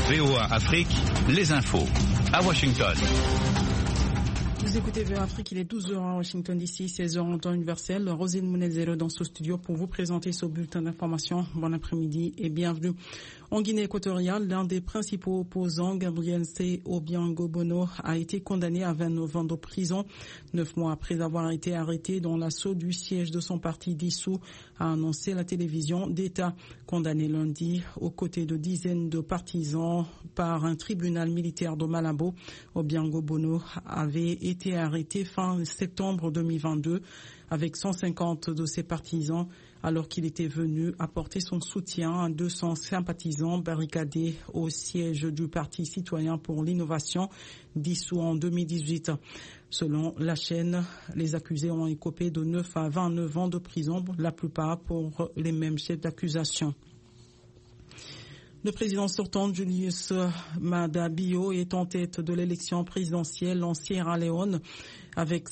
VOA Afrique, les infos. À Washington. Vous écoutez VOA Afrique, il est 12h à Washington DC, 16h en temps universel. Rosine Mounezero dans ce studio pour vous présenter ce bulletin d'information. Bon après-midi et bienvenue. En Guinée équatoriale, l'un des principaux opposants, Gabriel C. Obiango Bono, a été condamné à 29 ans de prison, 9 mois après avoir été arrêté dans l'assaut du siège de son parti dissous, a annoncé la télévision d'État. Condamné lundi aux côtés de dizaines de partisans par un tribunal militaire de Malabo, Obiango Bono avait été arrêté fin septembre 2022 avec 150 de ses partisans alors qu'il était venu apporter son soutien à 200 sympathisants barricadés au siège du Parti citoyen pour l'innovation dissous en 2018. Selon la chaîne, les accusés ont écopé de 9 à 29 ans de prison, la plupart pour les mêmes chefs d'accusation. Le président sortant, Julius Maada Bio, est en tête de l'élection présidentielle en Sierra Leone avec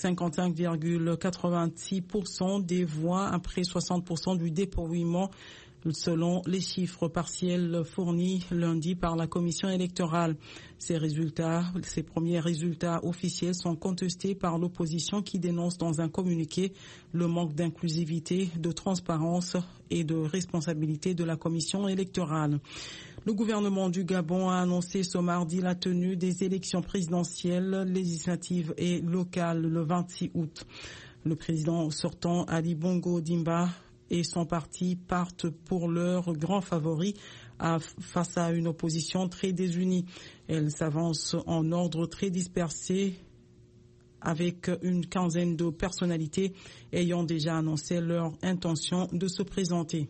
55,86% des voix après 60% du dépouillement selon les chiffres partiels fournis lundi par la commission électorale. Ces premiers résultats officiels sont contestés par l'opposition qui dénonce dans un communiqué le manque d'inclusivité, de transparence et de responsabilité de la commission électorale. Le gouvernement du Gabon a annoncé ce mardi la tenue des élections présidentielles, législatives et locales le 26 août. Le président sortant Ali Bongo Dimba et son parti partent pour leur grand favori face à une opposition très désunie. Elle s'avance en ordre très dispersé avec une quinzaine de personnalités ayant déjà annoncé leur intention de se présenter.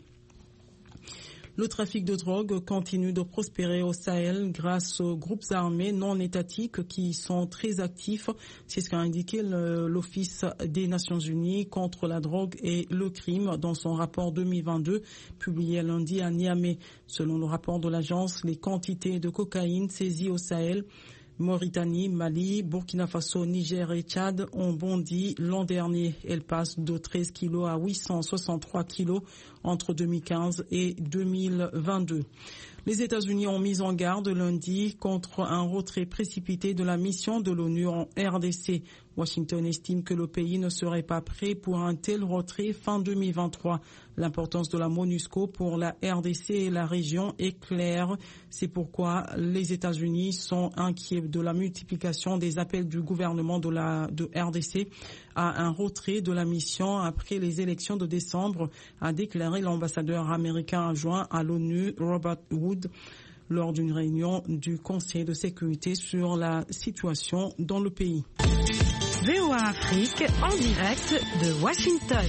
Le trafic de drogue continue de prospérer au Sahel grâce aux groupes armés non étatiques qui sont très actifs. C'est ce qu'a indiqué l'Office des Nations Unies contre la drogue et le crime dans son rapport 2022 publié lundi à Niamey. Selon le rapport de l'agence, les quantités de cocaïne saisies au Sahel, Mauritanie, Mali, Burkina Faso, Niger et Tchad ont bondi l'an dernier. Elles passent de 13 kilos à 863 kilos entre 2015 et 2022. Les États-Unis ont mis en garde lundi contre un retrait précipité de la mission de l'ONU en RDC. Washington estime que le pays ne serait pas prêt pour un tel retrait fin 2023. L'importance de la MONUSCO pour la RDC et la région est claire. C'est pourquoi les États-Unis sont inquiets de la multiplication des appels du gouvernement de RDC à un retrait de la mission après les élections de décembre, a déclaré l'ambassadeur américain adjoint à l'ONU, Robert Wood, lors d'une réunion du Conseil de sécurité sur la situation dans le pays. VOA Afrique en direct de Washington.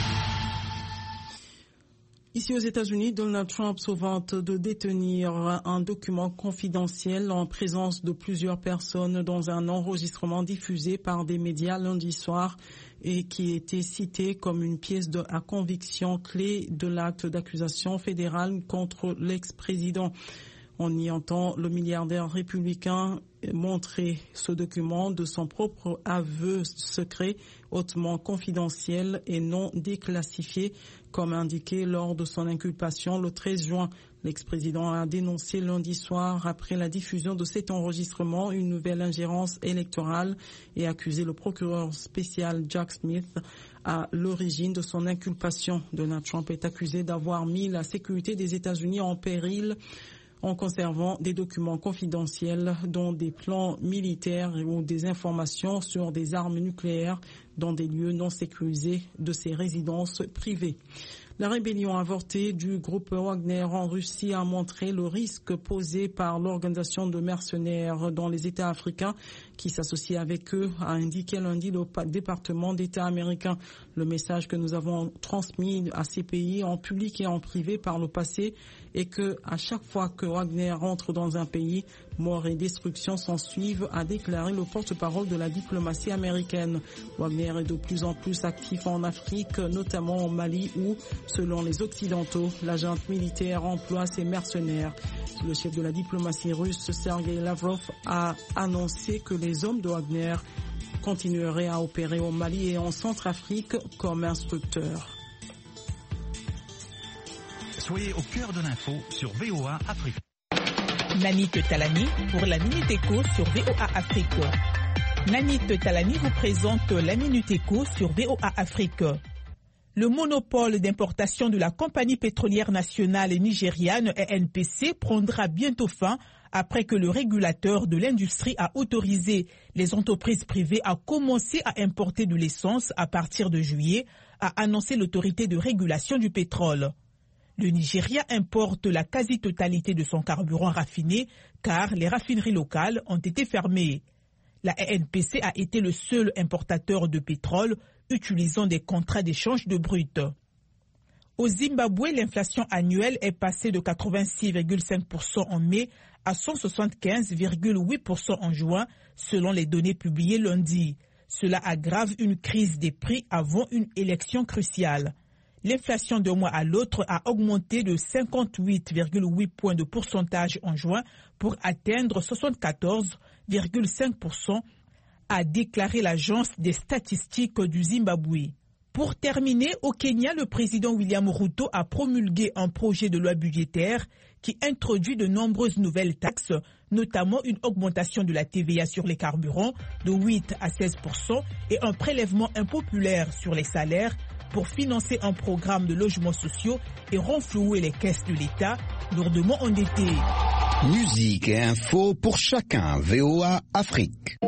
Ici aux États-Unis, Donald Trump se vante de détenir un document confidentiel en présence de plusieurs personnes dans un enregistrement diffusé par des médias lundi soir et qui était cité comme une pièce à conviction clé de l'acte d'accusation fédérale contre l'ex-président. On y entend le milliardaire républicain montrer ce document de son propre aveu secret, hautement confidentiel et non déclassifié, comme indiqué lors de son inculpation le 13 juin. L'ex-président a dénoncé lundi soir, après la diffusion de cet enregistrement, une nouvelle ingérence électorale et accusé le procureur spécial Jack Smith à l'origine de son inculpation. Donald Trump est accusé d'avoir mis la sécurité des États-Unis en péril en conservant des documents confidentiels dont des plans militaires ou des informations sur des armes nucléaires dans des lieux non sécurisés de ses résidences privées. La rébellion avortée du groupe Wagner en Russie a montré le risque posé par l'organisation de mercenaires dans les États africains qui s'associe avec eux, a indiqué lundi le département d'État américain. Le message que nous avons transmis à ces pays en public et en privé par le passé est que à chaque fois que Wagner entre dans un pays, mort et destruction s'en suivent, a déclaré le porte-parole de la diplomatie américaine. Wagner est de plus en plus actif en Afrique, notamment au Mali où, selon les Occidentaux, la junte militaire emploie ses mercenaires. Le chef de la diplomatie russe, Sergei Lavrov, a annoncé que les hommes de Wagner continueraient à opérer au Mali et en Centrafrique comme instructeurs. Soyez au cœur de l'info sur VOA Afrique. Nanit Talani pour la Minute Éco sur VOA Afrique. Nanit Talani vous présente la Minute Éco sur VOA Afrique. Le monopole d'importation de la compagnie pétrolière nationale nigériane ENPC prendra bientôt fin après que le régulateur de l'industrie a autorisé les entreprises privées à commencer à importer de l'essence à partir de juillet, a annoncé l'autorité de régulation du pétrole. Le Nigeria importe la quasi-totalité de son carburant raffiné car les raffineries locales ont été fermées. La ENPC a été le seul importateur de pétrole utilisant des contrats d'échange de brut. Au Zimbabwe, l'inflation annuelle est passée de 86,5% en mai à 175,8% en juin, selon les données publiées lundi. Cela aggrave une crise des prix avant une élection cruciale. L'inflation d'un mois à l'autre a augmenté de 58,8 points de pourcentage en juin pour atteindre 74,5%, a déclaré l'agence des statistiques du Zimbabwe. Pour terminer, au Kenya, le président William Ruto a promulgué un projet de loi budgétaire qui introduit de nombreuses nouvelles taxes, notamment une augmentation de la TVA sur les carburants de 8 à 16% et un prélèvement impopulaire sur les salaires pour financer un programme de logements sociaux et renflouer les caisses de l'État lourdement endettées. Musique et info pour chacun, VOA Afrique.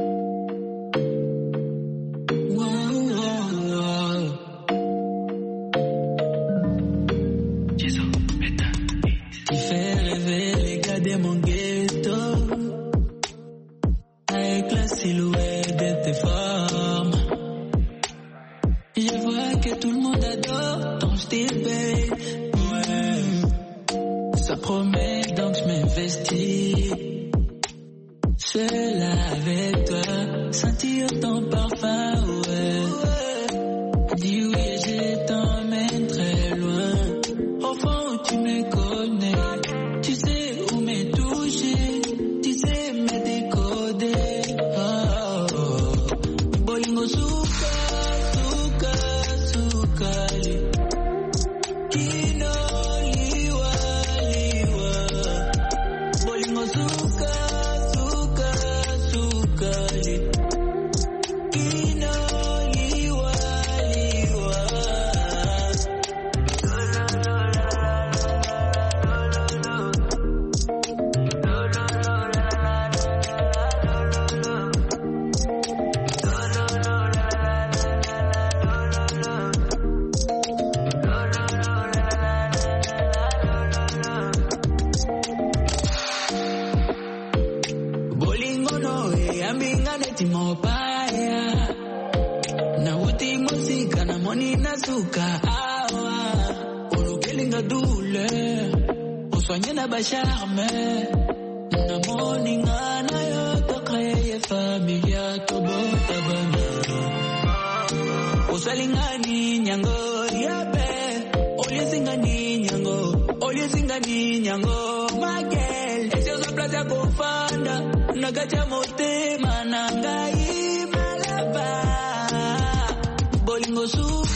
Nagaja motema nangai malaba bolingo su